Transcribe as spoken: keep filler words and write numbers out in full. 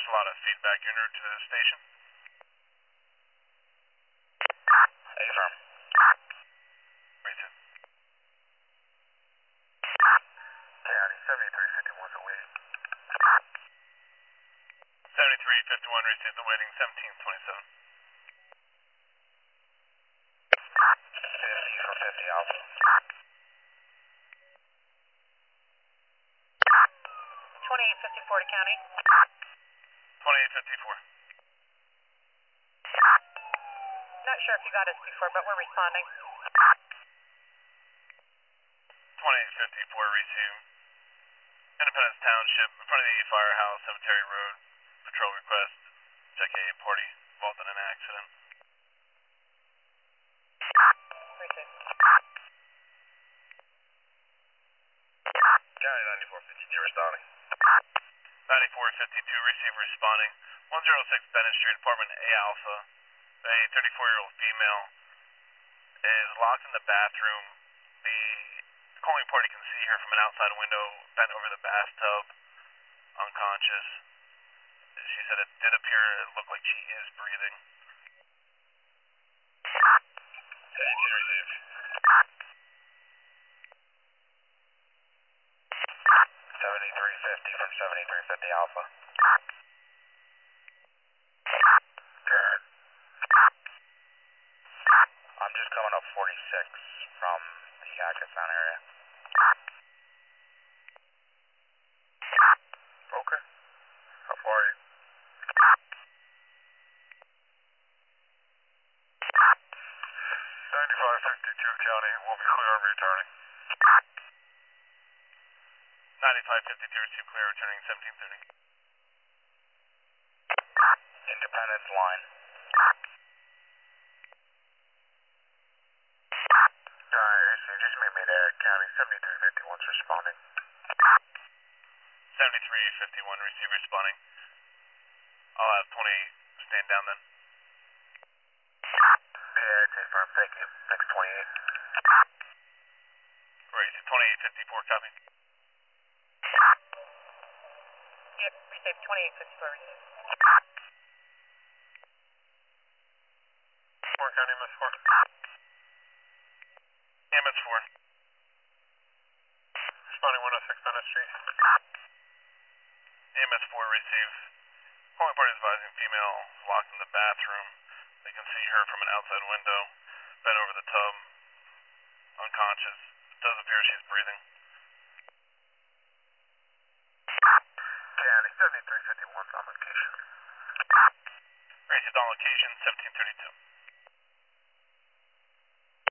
a lot of feedback. You're new to the station? Affirm. Right, sir. County, seventy-three fifty-one's awaiting. seventy-three fifty-one, received the waiting, seventeen twenty-seven. fifty for fifty Alpha. twenty-eight fifty-four to county. twenty-eight fifty-four. Not sure if you got us before, but we're responding. twenty-eight fifty-four, received. Independence Township, in front of the firehouse, Cemetery Road. Patrol request. Check a party involved in an accident. Received. County ninety-four fifty-two responding. ninety-four fifty-two, receive responding. one oh six Bennett Street, apartment A Alpha. A thirty-four-year-old female is locked in the bathroom. The calling party can see her from an outside window, bent over the bathtub, unconscious. She said it did appear, it looked like she is breathing. eighteen received. seventy-three fifty from seventy-three fifty Alpha. Good. I'm just coming up forty-six from the Hackettstown area. Okay. How far are you? ninety-five fifty-two County, we'll be clear on returning. ninety-five fifty-two, receive clear, returning seventeen thirty. Independence line. Alright, so you just made me there, County seventy-three fifty-one's responding. seventy-three fifty-one, receive responding. I'll have twenty-eight stand down then. Yeah, it's affirm, thank you. Next twenty-eight. Right, twenty-eight fifty-four, copy. Yep, received. twenty-eight fifty-four received. four County, M S four. M S four. Responding one oh six Bennett Street. M S four, receive. Calling party is advising female locked in the bathroom. They can see her from an outside window, bent over the tub, unconscious. It does appear she's breathing. County seventy-three fifty-one's on location. Received on location, seventeen thirty-two.